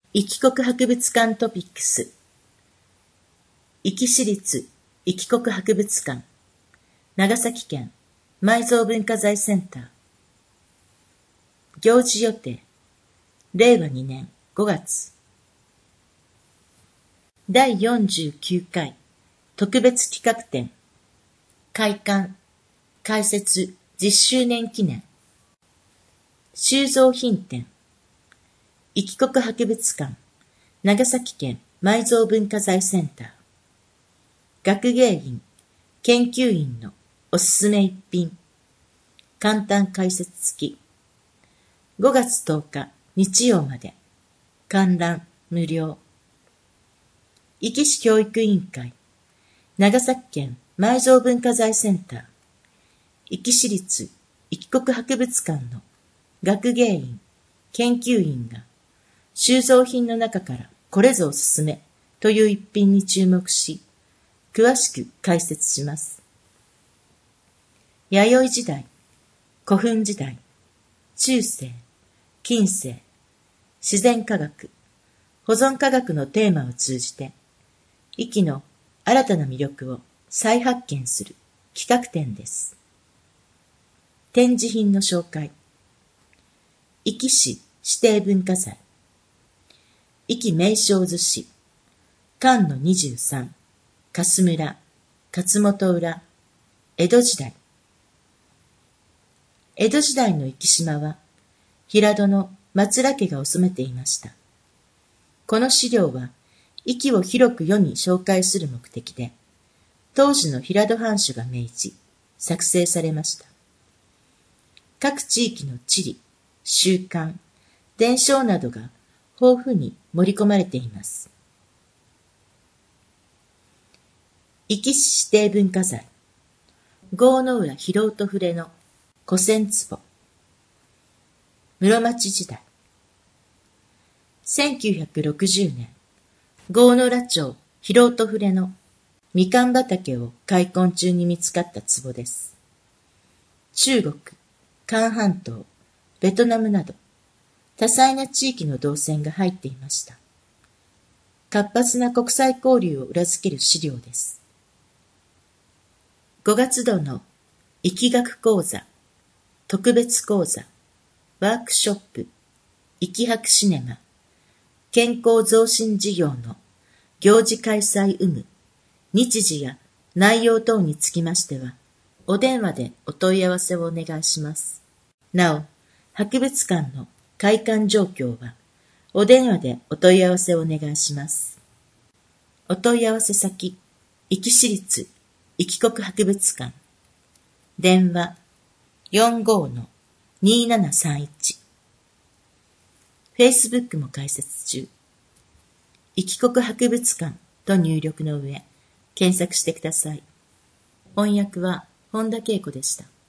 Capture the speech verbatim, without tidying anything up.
壱岐国博物館トピックス。壱岐市立壱岐国博物館、長崎県埋蔵文化財センター。行事予定、れいわにねんごがつ。だいよんじゅうきゅうかい特別企画展、開館、開設じゅっしゅうねん記念。収蔵品展、壱岐国博物館、長崎県埋蔵文化財センター。学芸員、研究員のおすすめ一品。簡単解説付き。ごがつとおか日曜まで。観覧無料。壱岐市教育委員会、長崎県埋蔵文化財センター、壱岐市立壱岐国博物館の学芸員、研究員が収蔵品の中からこれぞおすすめという一品に注目し、詳しく解説します。弥生時代、古墳時代、中世、近世、自然科学、保存科学のテーマを通じて、壱岐の新たな魅力を再発見する企画展です。展示品の紹介。壱岐市指定文化財。壱岐名勝寿司、関のにじゅうさん、粕村、勝本浦、江戸時代。江戸時代の壱岐島は、平戸の松浦家が治めていました。この資料は、壱岐を広く世に紹介する目的で、当時の平戸藩主が命じ、作成されました。各地域の地理、習慣、伝承などが豊富に盛り込まれています。壱岐市指定文化財、郷の浦広音触の古銭壺。室町時代。せんきゅうひゃくろくじゅうねん、郷の浦町広音触のみかん畑を開墾中に見つかった壺です。中国、韓半島、ベトナムなど、多彩な地域の銅線が入っていました。活発な国際交流を裏付ける資料です。ごがつどの壱岐学講座、特別講座、ワークショップ、壱岐博シネマ、健康増進事業の行事開催有無、日時や内容等につきましては、お電話でお問い合わせをお願いします。なお、博物館の開館状況は、お電話でお問い合わせをお願いします。お問い合わせ先、壱岐市立壱岐国博物館。電話 よんごーのにーななさんいち。Facebook も開設中。壱岐国博物館と入力の上、検索してください。翻訳は本田恵子でした。